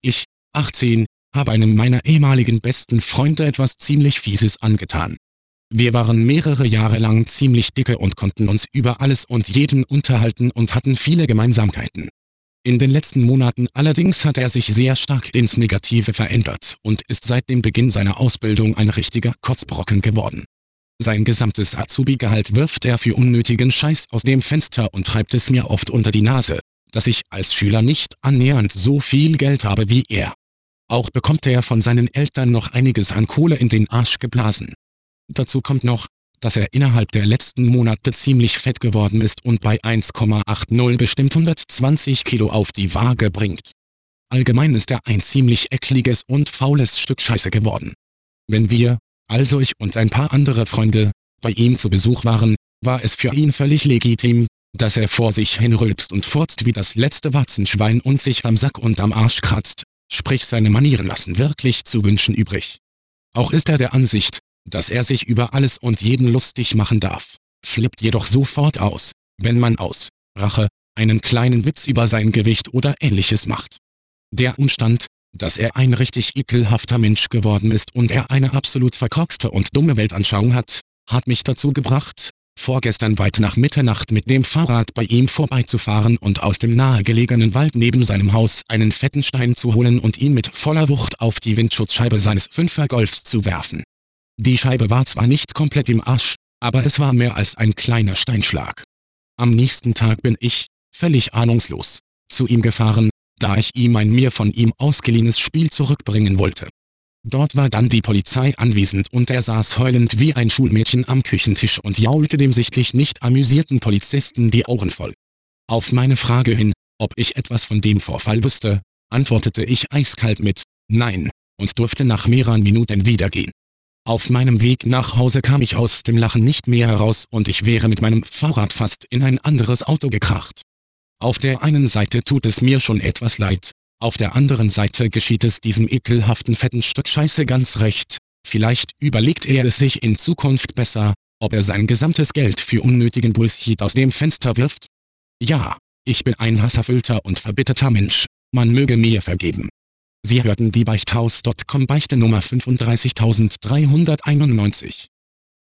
Ich, 18, habe einem meiner ehemaligen besten Freunde etwas ziemlich Fieses angetan. Wir waren mehrere Jahre lang ziemlich dicke und konnten uns über alles und jeden unterhalten und hatten viele Gemeinsamkeiten. In den letzten Monaten allerdings hat er sich sehr stark ins Negative verändert und ist seit dem Beginn seiner Ausbildung ein richtiger Kotzbrocken geworden. Sein gesamtes Azubi-Gehalt wirft er für unnötigen Scheiß aus dem Fenster und treibt es mir oft unter die Nase, dass ich als Schüler nicht annähernd so viel Geld habe wie er. Auch bekommt er von seinen Eltern noch einiges an Kohle in den Arsch geblasen. Dazu kommt noch, dass er innerhalb der letzten Monate ziemlich fett geworden ist und bei 1,80 bestimmt 120 Kilo auf die Waage bringt. Allgemein ist er ein ziemlich ekliges und faules Stück Scheiße geworden. Wenn wir, also ich und ein paar andere Freunde, bei ihm zu Besuch waren, war es für ihn völlig legitim, dass er vor sich hin rülpst und furzt wie das letzte Warzenschwein und sich am Sack und am Arsch kratzt, sprich seine Manieren lassen wirklich zu wünschen übrig. Auch ist er der Ansicht, dass er sich über alles und jeden lustig machen darf, flippt jedoch sofort aus, wenn man aus Rache einen kleinen Witz über sein Gewicht oder ähnliches macht. Der Umstand, dass er ein richtig ekelhafter Mensch geworden ist und er eine absolut verkorkste und dumme Weltanschauung hat, hat mich dazu gebracht, vorgestern weit nach Mitternacht mit dem Fahrrad bei ihm vorbeizufahren und aus dem nahegelegenen Wald neben seinem Haus einen fetten Stein zu holen und ihn mit voller Wucht auf die Windschutzscheibe seines 5er Golfs zu werfen. Die Scheibe war zwar nicht komplett im Arsch, aber es war mehr als ein kleiner Steinschlag. Am nächsten Tag bin ich, völlig ahnungslos, zu ihm gefahren, da ich ihm ein mir von ihm ausgeliehenes Spiel zurückbringen wollte. Dort war dann die Polizei anwesend und er saß heulend wie ein Schulmädchen am Küchentisch und jaulte dem sichtlich nicht amüsierten Polizisten die Ohren voll. Auf meine Frage hin, ob ich etwas von dem Vorfall wusste, antwortete ich eiskalt mit Nein und durfte nach mehreren Minuten wieder gehen. Auf meinem Weg nach Hause kam ich aus dem Lachen nicht mehr heraus und ich wäre mit meinem Fahrrad fast in ein anderes Auto gekracht. Auf der einen Seite tut es mir schon etwas leid, auf der anderen Seite geschieht es diesem ekelhaften fetten Stück Scheiße ganz recht. Vielleicht überlegt er es sich in Zukunft besser, ob er sein gesamtes Geld für unnötigen Bullshit aus dem Fenster wirft. Ja, ich bin ein hasserfüllter und verbitterter Mensch, man möge mir vergeben. Sie hörten die Beichthaus.com Beichte Nummer 35391.